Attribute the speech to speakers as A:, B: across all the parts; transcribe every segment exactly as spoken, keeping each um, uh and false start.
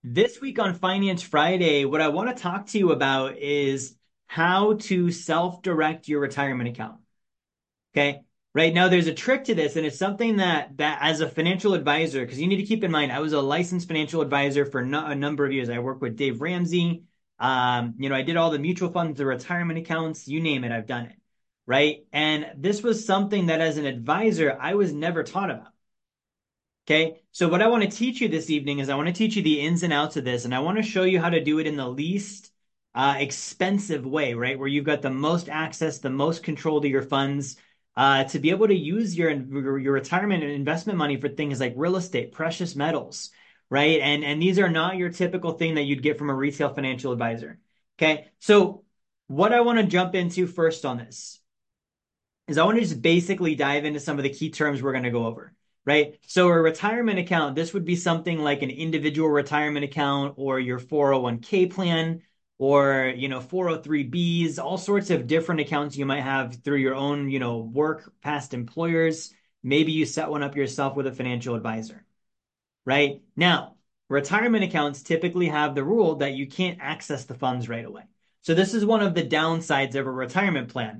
A: This week on Finance Friday, what I want to talk to you about is how to self-direct your retirement account. Okay. Right now, there's a trick to this, and it's something that that as a financial advisor, because you need to keep in mind, I was a licensed financial advisor for no, a number of years. I worked with Dave Ramsey. Um, you know, I did all the mutual funds, the retirement accounts, you name it, I've done it. Right. And this was something that as an advisor, I was never taught about. Okay, so what I want to teach you this evening is I want to teach you the ins and outs of this, and I want to show you how to do it in the least uh, expensive way, right? Where you've got the most access, the most control to your funds, uh, to be able to use your your retirement and investment money for things like real estate, precious metals, right? And and these are not your typical thing that you'd get from a retail financial advisor. Okay, so what I want to jump into first on this is I want to just basically dive into some of the key terms we're going to go over, right? So a retirement account, this would be something like an individual retirement account or your four oh one k plan or, you know, four oh three b's, all sorts of different accounts you might have through your own, you know, work, past employers. Maybe you set one up yourself with a financial advisor, right? Now, retirement accounts typically have the rule that you can't access the funds right away. So this is one of the downsides of a retirement plan.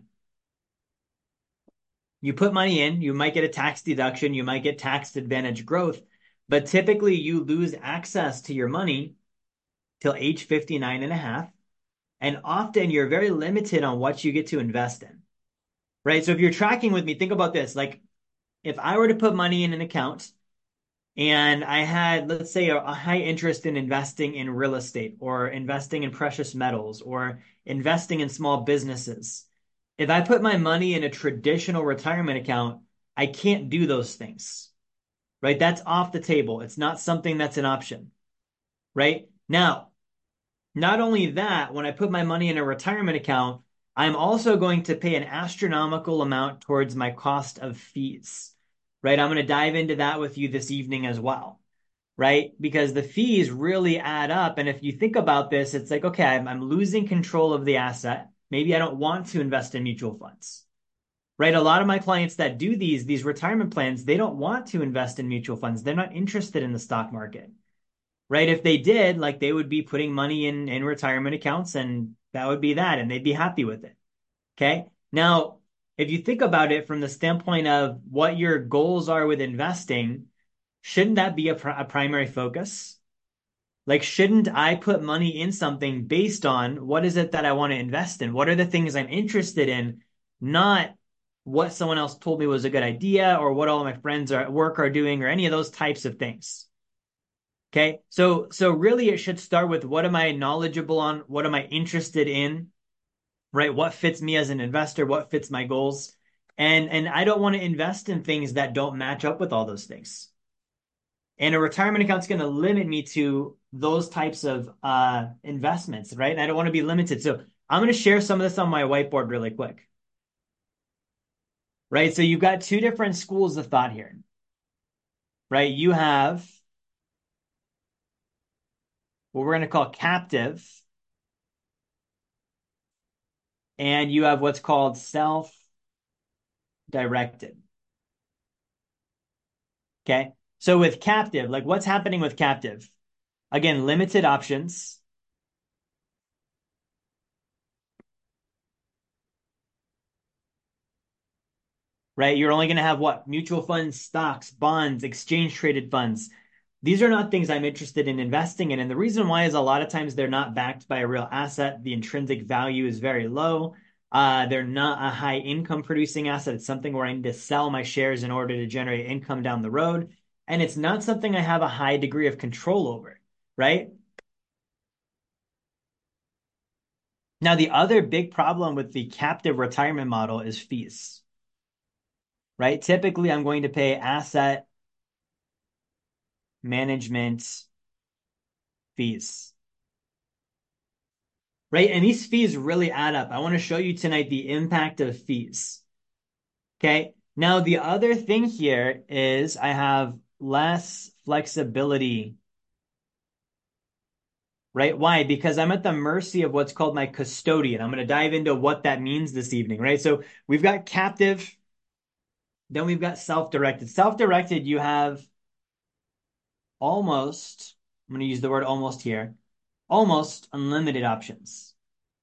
A: You put money in, you might get a tax deduction, you might get tax advantage growth, but typically you lose access to your money till age fifty-nine and a half. And often you're very limited on what you get to invest in, right? So if you're tracking with me, think about this. Like if I were to put money in an account and I had, let's say, a, a high interest in investing in real estate or investing in precious metals or investing in small businesses, if I put my money in a traditional retirement account, I can't do those things, right? That's off the table. It's not something that's an option, right? Now, not only that, when I put my money in a retirement account, I'm also going to pay an astronomical amount towards my cost of fees, right? I'm going to dive into that with you this evening as well, right? Because the fees really add up. And if you think about this, it's like, okay, I'm, I'm losing control of the asset. Maybe I don't want to invest in mutual funds, right? A lot of my clients that do these, these retirement plans, they don't want to invest in mutual funds. They're not interested in the stock market, right? If they did, like they would be putting money in, in retirement accounts and that would be that, and they'd be happy with it. Okay. Now, if you think about it from the standpoint of what your goals are with investing, shouldn't that be a, pr a primary focus? Like, shouldn't I put money in something based on what is it that I want to invest in? What are the things I'm interested in? Not what someone else told me was a good idea or what all of my friends are at work are doing or any of those types of things. Okay. So, so really it should start with what am I knowledgeable on? What am I interested in? Right? What fits me as an investor? What fits my goals? And, and I don't want to invest in things that don't match up with all those things. And a retirement account is going to limit me to those types of uh, investments, right? And I don't want to be limited. So I'm going to share some of this on my whiteboard really quick, right? So you've got two different schools of thought here, right? You have what we're going to call captive, and you have what's called self-directed. Okay. So with captive, like what's happening with captive? Again, limited options. Right? You're only going to have what? Mutual funds, stocks, bonds, exchange traded funds. These are not things I'm interested in investing in. And the reason why is a lot of times they're not backed by a real asset. The intrinsic value is very low. Uh, they're not a high income producing asset. It's something where I need to sell my shares in order to generate income down the road. And it's not something I have a high degree of control over, right? Now, the other big problem with the captive retirement model is fees, right? Typically, I'm going to pay asset management fees, right? And these fees really add up. I want to show you tonight the impact of fees. Okay. Now, the other thing here is I have less flexibility, right? Why? Because I'm at the mercy of what's called my custodian. I'm going to dive into what that means this evening, right? So we've got captive, then we've got self-directed. Self-directed, you have almost I'm going to use the word almost here, almost unlimited options,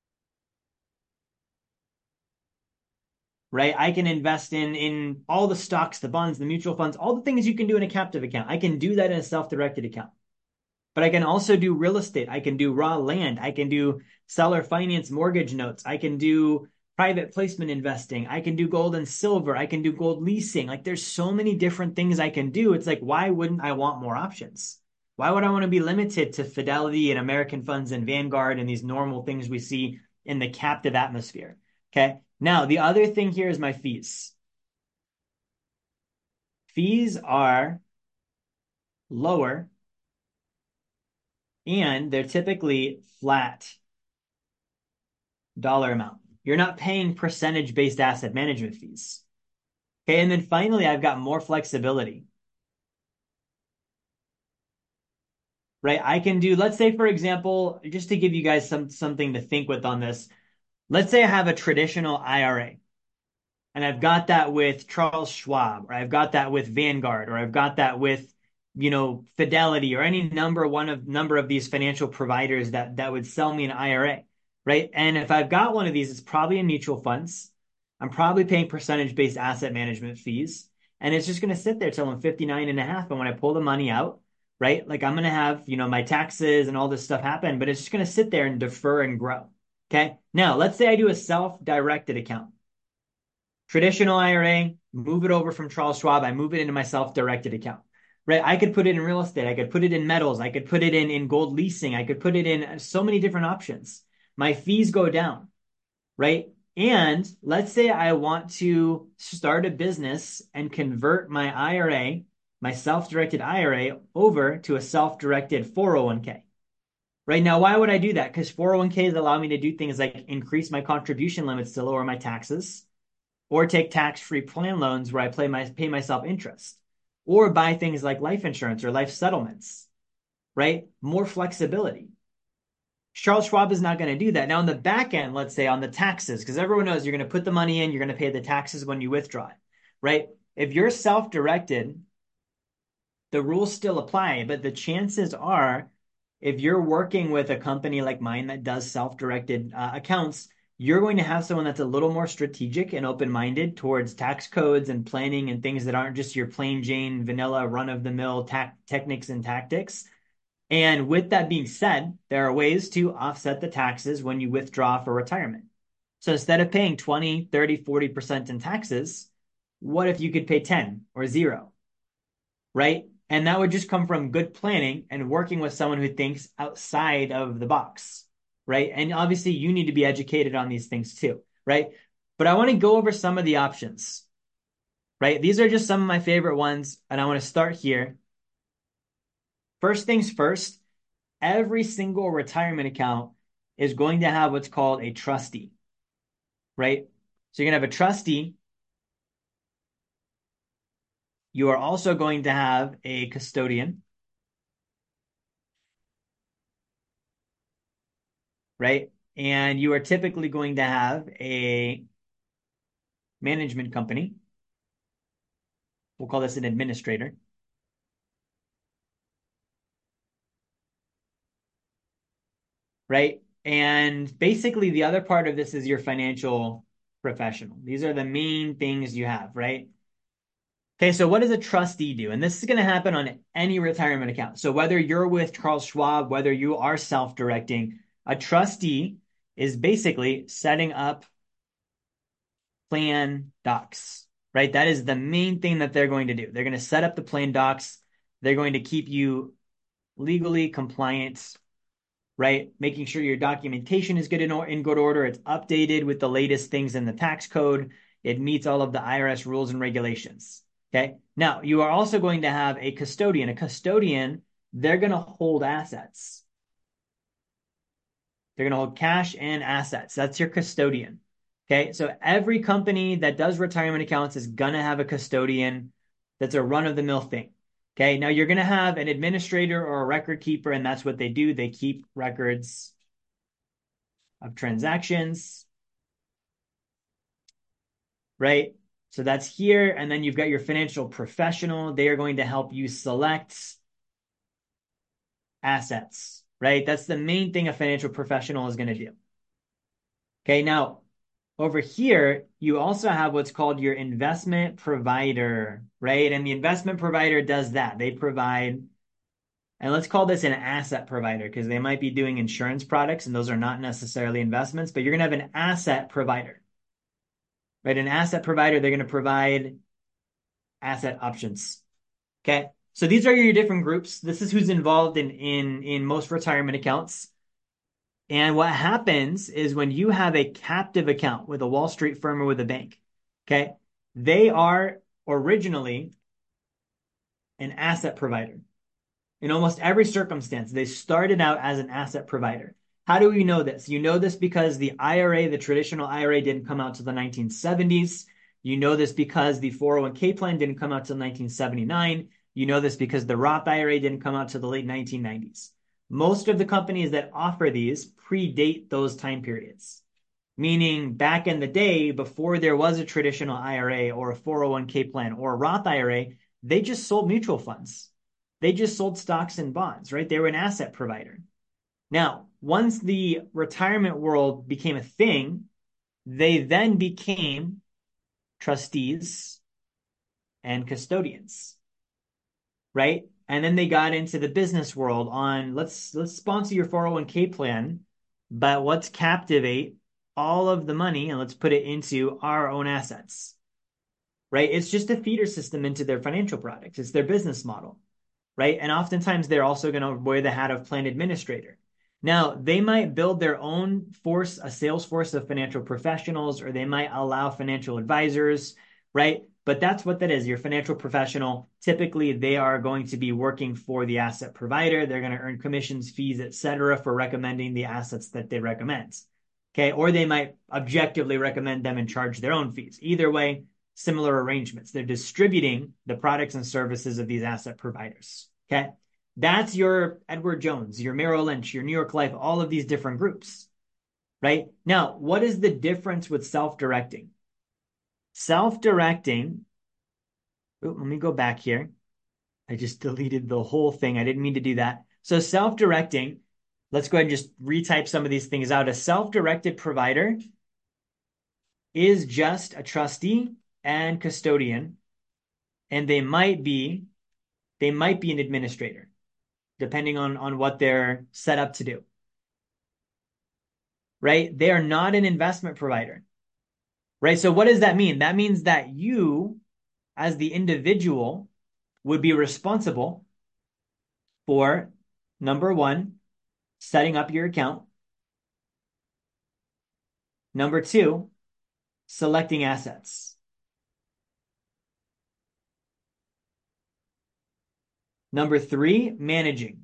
A: right? I can invest in in all the stocks, the bonds, the mutual funds, all the things you can do in a captive account. I can do that in a self-directed account. But I can also do real estate. I can do raw land. I can do seller finance mortgage notes. I can do private placement investing. I can do gold and silver. I can do gold leasing. Like there's so many different things I can do. It's like, why wouldn't I want more options? Why would I want to be limited to Fidelity and American Funds and Vanguard and these normal things we see in the captive atmosphere? Okay. Now, the other thing here is my fees. Fees are lower and they're typically flat dollar amount. You're not paying percentage-based asset management fees. Okay, and then finally, I've got more flexibility. Right? I can do, let's say, for example, just to give you guys some something to think with on this, let's say I have a traditional I R A, and I've got that with Charles Schwab, or I've got that with Vanguard, or I've got that with, you know, Fidelity, or any number one of number of these financial providers that that would sell me an I R A, right? And if I've got one of these, it's probably in mutual funds. I'm probably paying percentage-based asset management fees, and it's just going to sit there till I'm fifty-nine and a half. And when I pull the money out, right, like I'm going to have, you know, my taxes and all this stuff happen, but it's just going to sit there and defer and grow. Okay. Now, let's say I do a self-directed account. Traditional I R A, move it over from Charles Schwab. I move it into my self-directed account, right? I could put it in real estate. I could put it in metals. I could put it in, in gold leasing. I could put it in so many different options. My fees go down, right? And let's say I want to start a business and convert my I R A, my self-directed I R A, over to a self-directed four oh one k. Right now, why would I do that? Because four oh one k's allow me to do things like increase my contribution limits to lower my taxes, or take tax-free plan loans where I pay, my, pay myself interest, or buy things like life insurance or life settlements, right? More flexibility. Charles Schwab is not going to do that. Now, on the back end, let's say on the taxes, because everyone knows you're going to put the money in, you're going to pay the taxes when you withdraw it, right? If you're self-directed, the rules still apply, but the chances are, if you're working with a company like mine that does self-directed uh, accounts, you're going to have someone that's a little more strategic and open-minded towards tax codes and planning and things that aren't just your plain Jane vanilla run-of-the-mill ta- techniques and tactics. And with that being said, there are ways to offset the taxes when you withdraw for retirement. So instead of paying twenty, thirty, forty percent in taxes, what if you could pay ten or zero, right? And that would just come from good planning and working with someone who thinks outside of the box, right? And obviously you need to be educated on these things too, right? But I want to go over some of the options, right? These are just some of my favorite ones, and I want to start here. First things first, every single retirement account is going to have what's called a trustee, right? So you're going to have a trustee. You are also going to have a custodian, right? And you are typically going to have a management company. We'll call this an administrator. Right? And basically the other part of this is your financial professional. These are the main things you have, right? Okay, so what does a trustee do? And this is going to happen on any retirement account. So whether you're with Charles Schwab, whether you are self-directing, a trustee is basically setting up plan docs, right? That is the main thing that they're going to do. They're going to set up the plan docs. They're going to keep you legally compliant, right? Making sure your documentation is good in, in good order. It's updated with the latest things in the tax code. It meets all of the I R S rules and regulations. Okay. Now, you are also going to have a custodian. A custodian, they're going to hold assets. They're going to hold cash and assets. That's your custodian. Okay. So every company that does retirement accounts is going to have a custodian. That's a run-of-the-mill thing. Okay, now you're going to have an administrator or a record keeper, and that's what they do. They keep records of transactions, right? So that's here. And then you've got your financial professional. They are going to help you select assets, right? That's the main thing a financial professional is going to do. Okay, now over here, you also have what's called your investment provider, right? And the investment provider does that. They provide, and let's call this an asset provider because they might be doing insurance products and those are not necessarily investments, but you're going to have an asset provider, right? An asset provider, they're going to provide asset options. Okay. So these are your different groups. This is who's involved in, in, in most retirement accounts. And what happens is when you have a captive account with a Wall Street firm or with a bank, okay, they are originally an asset provider. In almost every circumstance, they started out as an asset provider. How do we know this? You know this because the I R A, the traditional I R A, didn't come out till the nineteen seventies. You know this because the four oh one k plan didn't come out till nineteen seventy-nine. You know this because the Roth I R A didn't come out till the late nineteen nineties. Most of the companies that offer these predate those time periods, meaning back in the day, before there was a traditional I R A or a four oh one k plan or a Roth I R A, they just sold mutual funds. They just sold stocks and bonds, right? They were an asset provider. Now, once the retirement world became a thing, they then became trustees and custodians, right? And then they got into the business world on let's let's sponsor your four oh one k plan, but let's captivate all of the money and let's put it into our own assets, right? It's just a feeder system into their financial products. It's their business model, right? And oftentimes they're also going to wear the hat of plan administrator. Now, they might build their own force, a sales force of financial professionals, or they might allow financial advisors, right? But that's what that is. Your financial professional, typically they are going to be working for the asset provider. They're going to earn commissions, fees, et cetera, for recommending the assets that they recommend. Okay. Or they might objectively recommend them and charge their own fees. Either way, similar arrangements. They're distributing the products and services of these asset providers. Okay. That's your Edward Jones, your Merrill Lynch, your New York Life, all of these different groups, right? Now, what is the difference with self-directing? Self-directing, let me go back here. I just deleted the whole thing. I didn't mean to do that. So self-directing, let's go ahead and just retype some of these things out. A self-directed provider is just a trustee and custodian, and they might be, they might be an administrator, depending on, on what they're set up to do, right? They are not an investment provider, right? So what does that mean? That means that you, as the individual, would be responsible for, number one, setting up your account. Number two, selecting assets. Number three, managing.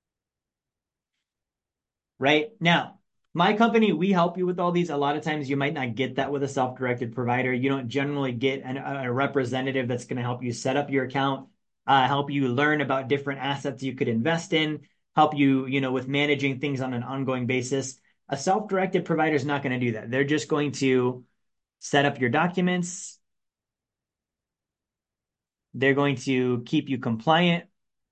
A: Right? Now, my company, we help you with all these. A lot of times you might not get that with a self-directed provider. You don't generally get an, a representative that's going to help you set up your account, uh, help you learn about different assets you could invest in, help you, you know, with managing things on an ongoing basis. A self-directed provider is not going to do that. They're just going to set up your documents. They're going to keep you compliant.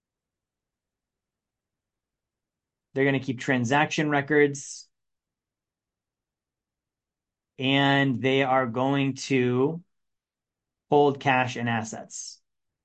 A: They're going to keep transaction records. And they are going to hold cash and assets.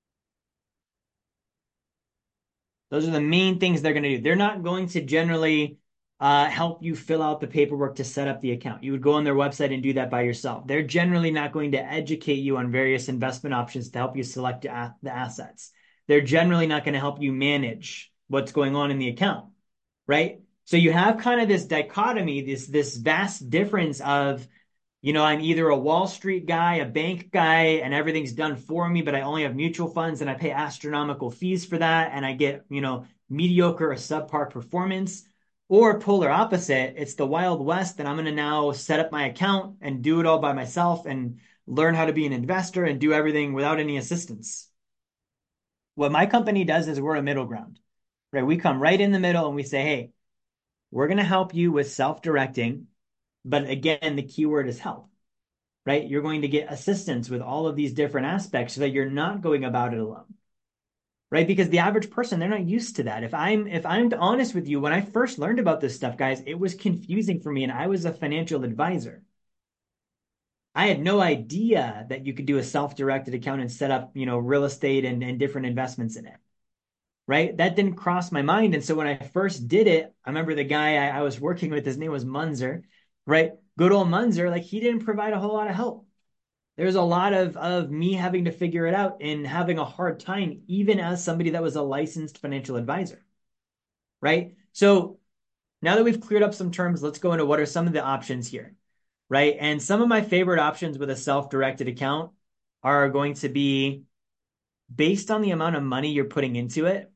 A: Those are the main things they're going to do. They're not going to generally uh, help you fill out the paperwork to set up the account. You would go on their website and do that by yourself. They're generally not going to educate you on various investment options to help you select the assets. They're generally not going to help you manage what's going on in the account, right? So you have kind of this dichotomy, this, this vast difference of, you know, I'm either a Wall Street guy, a bank guy, and everything's done for me, but I only have mutual funds and I pay astronomical fees for that. And I get, you know, mediocre or subpar performance. Or polar opposite, it's the Wild West and I'm going to now set up my account and do it all by myself and learn how to be an investor and do everything without any assistance. What my company does is we're a middle ground, right? We come right in the middle and we say, hey, we're going to help you with self-directing. But again, the key word is help, right? You're going to get assistance with all of these different aspects so that you're not going about it alone. right? Because the average person, they're not used to that. If I'm if I'm honest with you, when I first learned about this stuff, guys, it was confusing for me, and I was a financial advisor. I had no idea that you could do a self-directed account and set up, you know, real estate and, and different investments in it, right? That didn't cross my mind. And so when I first did it, I remember the guy I, I was working with, his name was Munzer, right? Good old Munzer, like he didn't provide a whole lot of help. There's a lot of, of me having to figure it out and having a hard time, even as somebody that was a licensed financial advisor, right? So now that we've cleared up some terms, let's go into what are some of the options here, right? And some of my favorite options with a self-directed account are going to be based on the amount of money you're putting into it,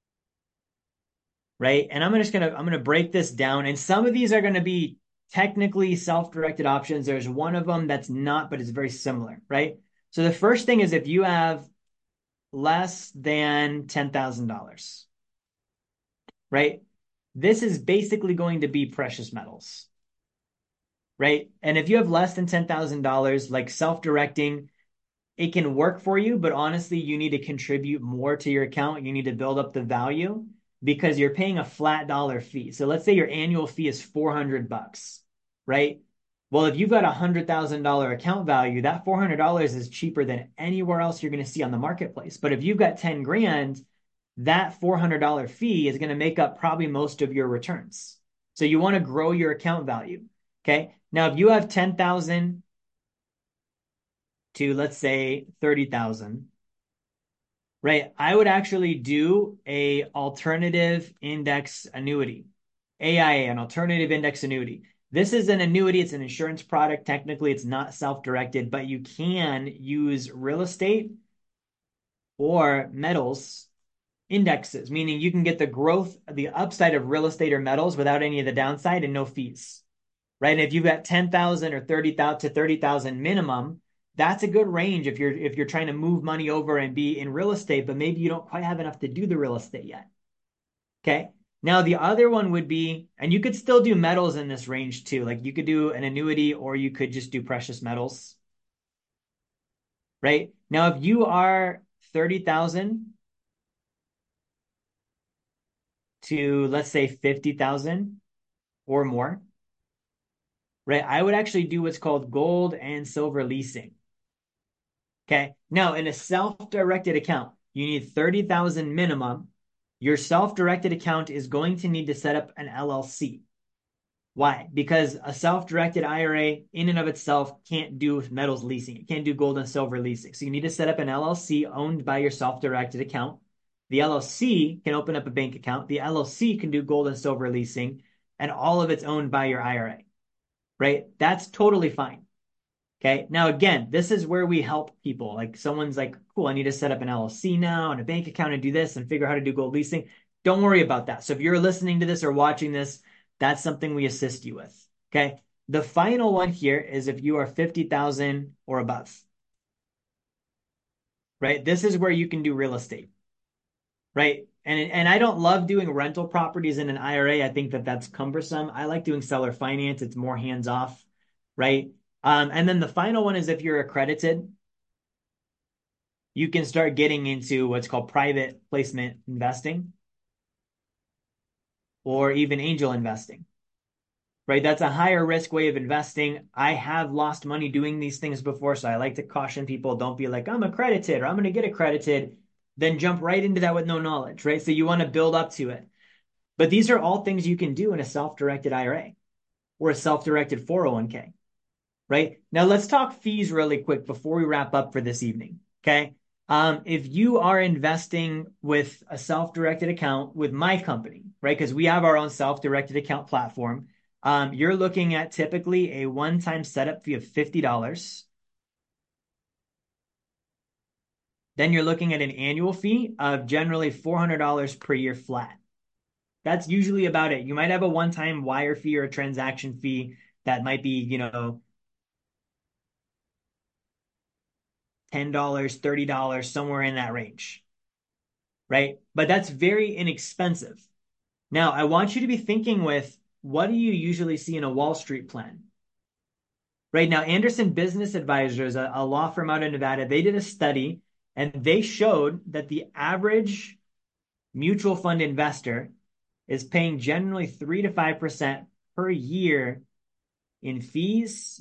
A: right? And I'm just gonna I'm gonna break this down, and some of these are gonna be technically self-directed options. There's one of them that's not, but it's very similar, right? So the first thing is if you have less than ten thousand dollars, right? This is basically going to be precious metals, right? And if you have less than ten thousand dollars, like self-directing, it can work for you, but honestly, you need to contribute more to your account. You need to build up the value because you're paying a flat dollar fee. So let's say your annual fee is four hundred bucks, right? Well, if you've got a one hundred thousand dollars account value, that four hundred dollars is cheaper than anywhere else you're going to see on the marketplace. But if you've got ten grand, that four hundred dollars fee is going to make up probably most of your returns. So you want to grow your account value. Okay. Now, if you have ten thousand to, let's say, thirty thousand, right? I would actually do a alternative index annuity, A I A, an alternative index annuity. This is an annuity. It's an insurance product. Technically, it's not self-directed, but you can use real estate or metals indexes, meaning you can get the growth, the upside of real estate or metals without any of the downside and no fees, right? And if you've got ten thousand or thirty thousand to thirty thousand minimum, that's a good range if you're if you're trying to move money over and be in real estate, but maybe you don't quite have enough to do the real estate yet. Okay. Now the other one would be, and you could still do metals in this range too. Like you could do an annuity or you could just do precious metals. Right? Now if you are thirty thousand to let's say fifty thousand or more, right? I would actually do what's called gold and silver leasing. Okay. Now, in a self-directed account, you need thirty thousand minimum. Your self-directed account is going to need to set up an L L C. Why? Because a self-directed I R A in and of itself can't do metals leasing. It can't do gold and silver leasing. So you need to set up an L L C owned by your self-directed account. The L L C can open up a bank account. The L L C can do gold and silver leasing, and all of it's owned by your I R A, right? That's totally fine. Okay. Now, again, this is where we help people. Like someone's like, cool, I need to set up an L L C now and a bank account and do this and figure out how to do gold leasing. Don't worry about that. So if you're listening to this or watching this, that's something we assist you with. Okay. The final one here is if you are fifty thousand or above, right? This is where you can do real estate, right? And, and I don't love doing rental properties in an I R A. I think that that's cumbersome. I like doing seller finance. It's more hands off, right? Um, and then the final one is if you're accredited, you can start getting into what's called private placement investing or even angel investing, right? That's a higher risk way of investing. I have lost money doing these things before, so I like to caution people, don't be like, I'm accredited or I'm going to get accredited, then jump right into that with no knowledge, right? So you want to build up to it. But these are all things you can do in a self-directed I R A or a self-directed four oh one k. Right? Now let's talk fees really quick before we wrap up for this evening. Okay. Um, if you are investing with a self-directed account with my company, right? Because we have our own self-directed account platform. Um, you're looking at typically a one-time setup fee of fifty dollars. Then you're looking at an annual fee of generally four hundred dollars per year flat. That's usually about it. You might have a one-time wire fee or a transaction fee that might be, you know, ten dollars, thirty dollars, somewhere in that range, right? But that's very inexpensive. Now, I want you to be thinking with, what do you usually see in a Wall Street plan? Right now, Anderson Business Advisors, a, a law firm out of Nevada, they did a study And they showed that the average mutual fund investor is paying generally three to five percent per year in fees,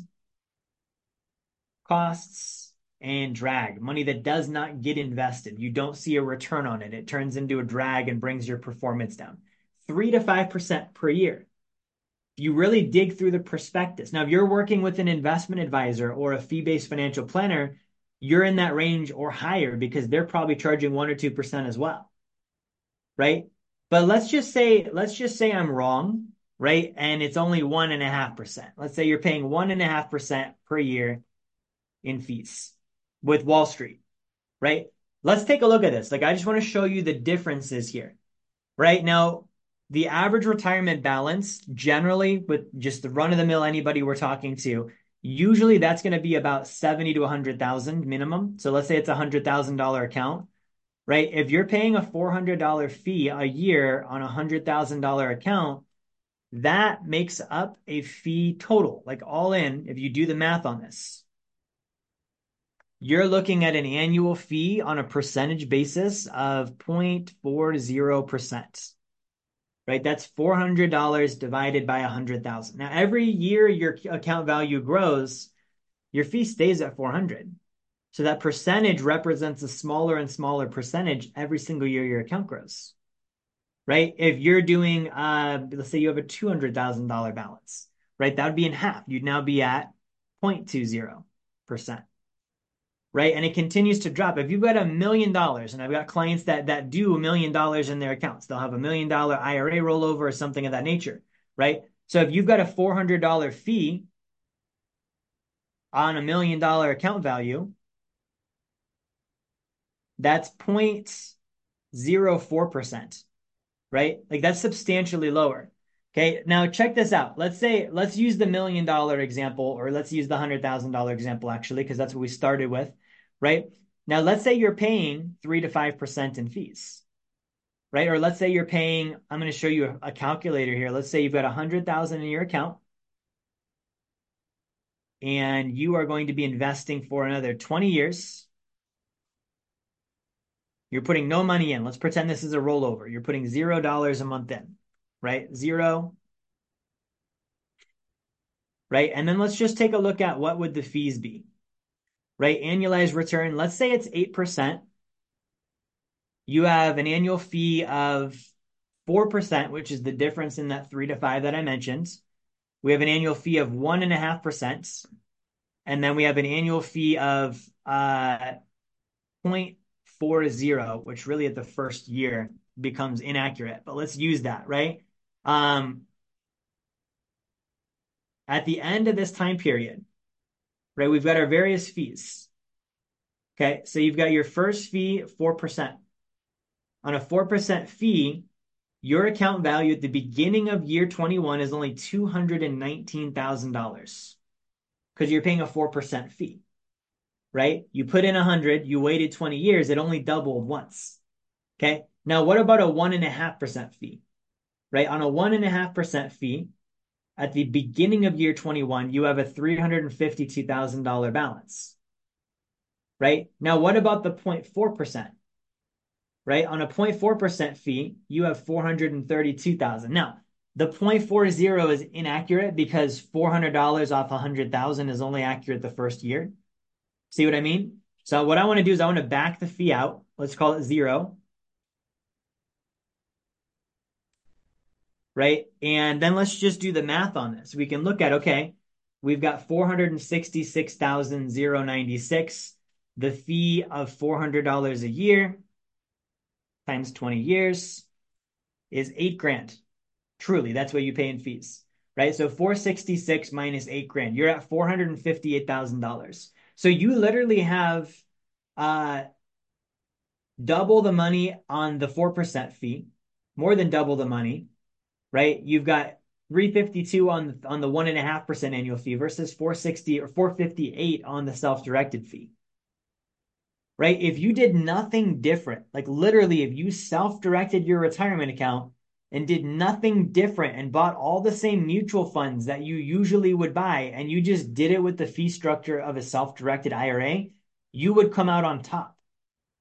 A: costs, and drag, money that does not get invested. You don't see a return on it. It turns into a drag and brings your performance down. three to five percent per year. You really dig through the prospectus. Now, if you're working with an investment advisor or a fee-based financial planner, you're in that range or higher because they're probably charging one or two percent as well, right? But let's just say, let's just say I'm wrong, right? And it's only one and a half percent. Let's say you're paying one and a half percent per year in fees with Wall Street, right? Let's take a look at this. Like, I just want to show you the differences here, right? Now, the average retirement balance, generally, with just the run-of-the-mill anybody we're talking to, usually that's going to be about seventy to one hundred thousand minimum. So let's say it's a one hundred thousand dollar account, right? If you're paying a four hundred dollar fee a year on a one hundred thousand dollar account, that makes up a fee total, like all in, if you do the math on this. You're looking at an annual fee on a percentage basis of zero point four zero percent, right? That's four hundred dollars divided by one hundred thousand. Now, every year your account value grows, your fee stays at four hundred. So that percentage represents a smaller and smaller percentage every single year your account grows, right? If you're doing, uh, let's say you have a two hundred thousand dollar balance, right? That would be in half. You'd now be at zero point two zero percent. Right? And it continues to drop. If you've got a million dollars, and I've got clients that that do a million dollars in their accounts, they'll have a million dollar I R A rollover or something of that nature, right? So if you've got a four hundred dollar fee on a million dollar account value, that's zero point zero four percent, right? Like that's substantially lower. Okay, now check this out. Let's say, let's use the million dollar example, or let's use the one hundred thousand dollar example actually, because that's what we started with. Right? Now, let's say you're paying three to five percent in fees, right? Or let's say you're paying, I'm going to show you a, a calculator here. Let's say you've got one hundred thousand in your account and you are going to be investing for another twenty years. You're putting no money in. Let's pretend this is a rollover. You're putting zero dollars a month in, right? Zero, right? And then let's just take a look at what would the fees be. Right? Annualized return, let's say it's eight percent. You have an annual fee of four percent, which is the difference in that three to five that I mentioned. We have an annual fee of one and a half percent. And then we have an annual fee of uh, zero point four zero, which really at the first year becomes inaccurate, but let's use that, right? Um, at the end of this time period, right, we've got our various fees. Okay, so you've got your first fee, four percent. On a four percent fee, your account value at the beginning of year twenty-one is only two hundred nineteen thousand dollars because you're paying a four percent fee, right? You put in one hundred, you waited twenty years, it only doubled once. Okay, now what about a one point five percent fee, right? On a one point five percent fee, at the beginning of year twenty-one, you have a three hundred fifty-two thousand dollar balance, right? Now, what about the zero point four percent, right? On a zero point four percent fee, you have four hundred thirty-two thousand. Now, the zero point four zero is inaccurate because four hundred dollars off one hundred thousand is only accurate the first year. See what I mean? So what I want to do is I want to back the fee out. Let's call it zero. Right? And then let's just do the math on this. We can look at, okay, we've got four hundred sixty-six thousand ninety-six, the fee of four hundred dollars a year times twenty years is eight grand. Truly, that's what you pay in fees, right? So four hundred sixty-six minus eight grand, you're at four hundred fifty-eight thousand dollars. So you literally have uh, double the money on the four percent fee, more than double the money, right? You've got three hundred fifty-two on, on the one point five percent annual fee versus four hundred sixty or four hundred fifty-eight on the self-directed fee, right? If you did nothing different, like literally if you self-directed your retirement account and did nothing different and bought all the same mutual funds that you usually would buy, and you just did it with the fee structure of a self-directed I R A, you would come out on top.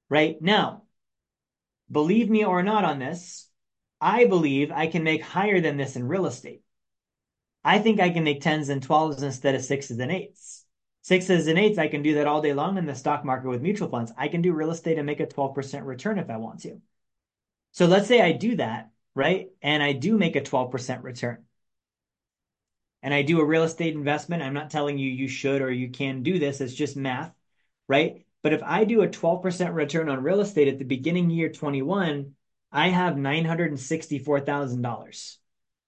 A: right? Now, believe me or not on this, I believe I can make higher than this in real estate. I think I can make tens and twelves instead of sixes and eights. Sixes and eights, I can do that all day long in the stock market with mutual funds. I can do real estate and make a twelve percent return if I want to. So let's say I do that, right? And I do make a twelve percent return. And I do a real estate investment. I'm not telling you you should or you can do this. It's just math, right? But if I do a twelve percent return on real estate at the beginning year twenty-one, I have nine hundred sixty-four thousand dollars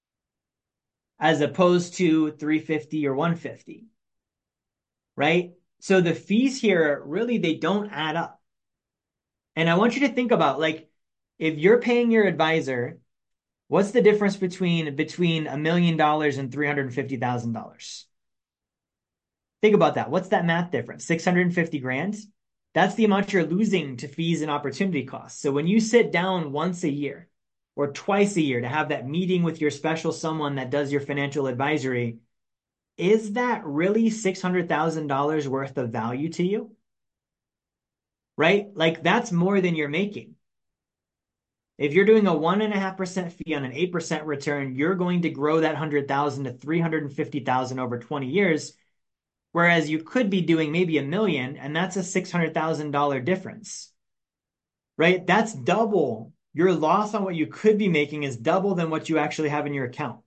A: as opposed to three hundred fifty or one hundred fifty, right? So the fees here, really, they don't add up. And I want you to think about, like, if you're paying your advisor, what's the difference between between a million dollars and three hundred fifty thousand dollars? Think about that. What's that math difference? six hundred fifty grand? That's the amount you're losing to fees and opportunity costs. So when you sit down once a year or twice a year to have that meeting with your special someone that does your financial advisory, is that really six hundred thousand dollars worth of value to you? Right? Like, that's more than you're making. If you're doing a one and a half percent fee on an eight percent return, you're going to grow that one hundred thousand to three hundred fifty thousand over twenty years. Whereas you could be doing maybe a million, and that's a six hundred thousand dollars difference, right? That's double. Your loss on what you could be making is double than what you actually have in your account.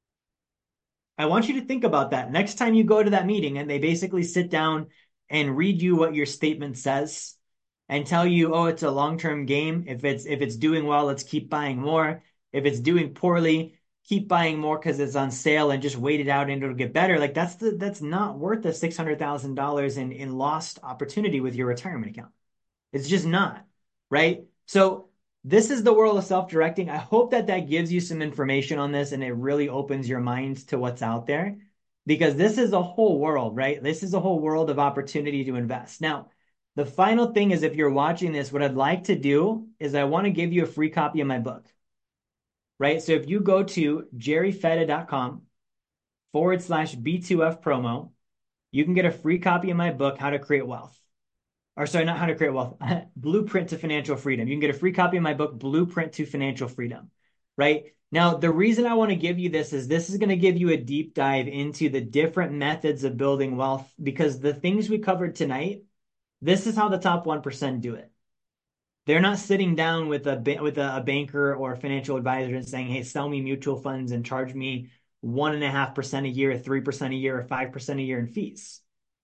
A: I want you to think about that. Next time you go to that meeting and they basically sit down and read you what your statement says and tell you, oh, it's a long-term game. If it's if it's doing well, let's keep buying more. If it's doing poorly, keep buying more because it's on sale and just wait it out and it'll get better. Like, that's the that's not worth the six hundred thousand dollars in, in lost opportunity with your retirement account. It's just not, right? So this is the world of self-directing. I hope that that gives you some information on this and it really opens your mind to what's out there, because this is a whole world, right? This is a whole world of opportunity to invest. Now, the final thing is, if you're watching this, what I'd like to do is I want to give you a free copy of my book, right? So if you go to jerryfetta.com forward slash B2F promo, you can get a free copy of my book, How to Create Wealth. Or sorry, not How to Create Wealth, Blueprint to Financial Freedom. You can get a free copy of my book, Blueprint to Financial Freedom, right? Now, the reason I want to give you this is this is going to give you a deep dive into the different methods of building wealth, because the things we covered tonight, this is how the top one percent do it. They're not sitting down with a with a, a banker or a financial advisor and saying, hey, sell me mutual funds and charge me one and a half percent a year, three percent a year, or five percent a year in fees,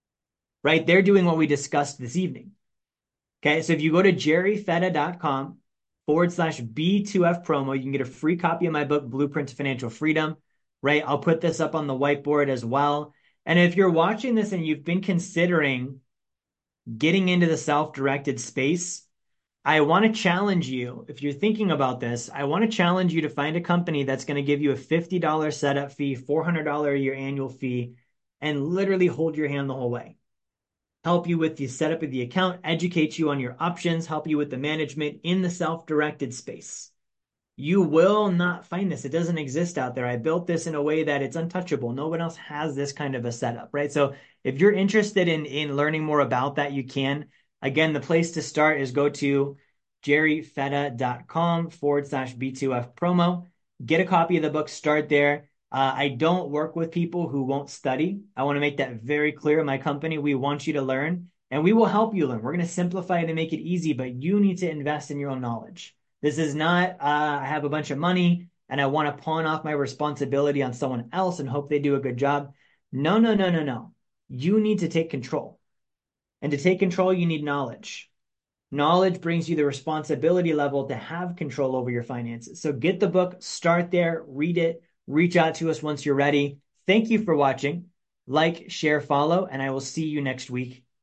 A: right? They're doing what we discussed this evening. Okay, so if you go to jerryfetta.com forward slash B2F promo, you can get a free copy of my book, Blueprint to Financial Freedom, right? I'll put this up on the whiteboard as well. And if you're watching this and you've been considering getting into the self-directed space, I want to challenge you. If you're thinking about this, I want to challenge you to find a company that's going to give you a fifty dollars setup fee, four hundred dollars a year annual fee, and literally hold your hand the whole way. Help you with the setup of the account, educate you on your options, help you with the management in the self-directed space. You will not find this. It doesn't exist out there. I built this in a way that it's untouchable. No one else has this kind of a setup, right? So if you're interested in, in learning more about that, you can. Again, the place to start is go to jerryfetta.com forward slash B2F promo. Get a copy of the book, start there. Uh, I don't work with people who won't study. I want to make that very clear in my company. We want you to learn, and we will help you learn. We're going to simplify it and make it easy, but you need to invest in your own knowledge. This is not, uh, I have a bunch of money and I want to pawn off my responsibility on someone else and hope they do a good job. No, no, no, no, no. You need to take control. And to take control, you need knowledge. Knowledge brings you the responsibility level to have control over your finances. So get the book, start there, read it, reach out to us once you're ready. Thank you for watching. Like, share, follow, and I will see you next week.